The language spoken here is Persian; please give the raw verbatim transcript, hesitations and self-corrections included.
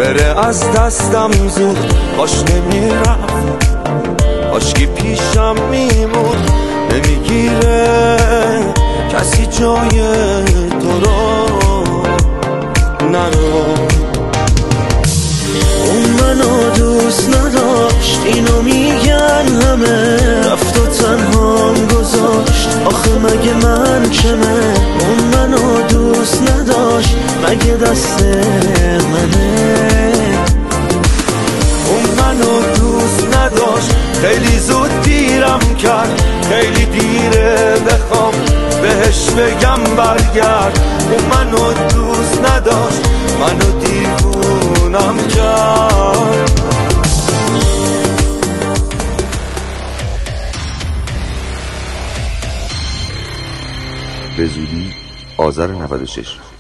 بره از دستم زود، کاش نمیرفت، کاشکی پیشم میمون. نمیگیره کسی جای تو رو، نرو. اون منو دوست نداشت، اینو میگن همه، رفت و تنهام گذاشت، آخه مگه من چمه؟ اون منو دوست نداشت، مگه دست منه؟ اون منو دوست نداشت، خیلی زود دیرم کرد، خیلی دیره بخوام بهش بگم برگرد. اون منو دوست نداشت، منو دیوونم کرد. به زودی آذر نود و شش.